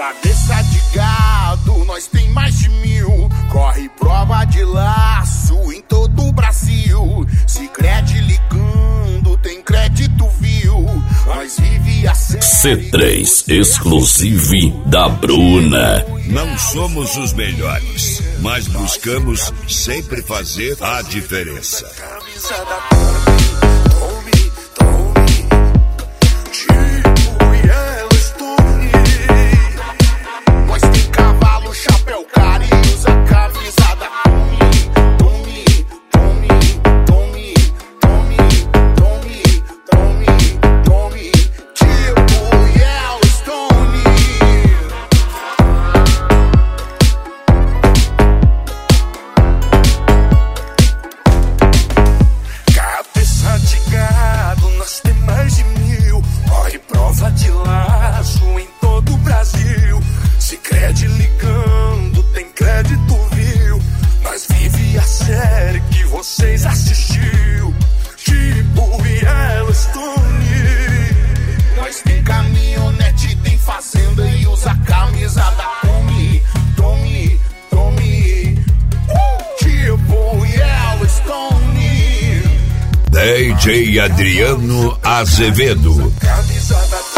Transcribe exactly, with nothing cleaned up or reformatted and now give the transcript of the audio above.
Cabeça de gado, nós tem mais de mil. Corre prova de laço em todo o Brasil. Sicredi ligando, tem crédito, viu? Nós vive a série. C três Exclusive da Bruna. Não somos os melhores, mas buscamos sempre fazer a diferença. Camisa da Tommy, Tommy, Chico e Yellowstone. Nós tem cavalo, chapéu, cara e usa camisa da Tommy, Tommy, Tommy, Tommy, Tommy, Tommy, Tommy, Tommy, Chico e Yellowstone. Cabeça de gado, nós tem mais de mil. Corre prova de laço em todo o Brasil. Sicredi ligando, tem crédito, viu? Nós vive a série que vocês assistiu. Tipo Yellowstone. Nós tem caminhonete, tem fazenda e usa camisa da Tommy, Tommy, Tommy. Uh! Tipo Yellowstone. D J Adriano Azevedo. Camisa da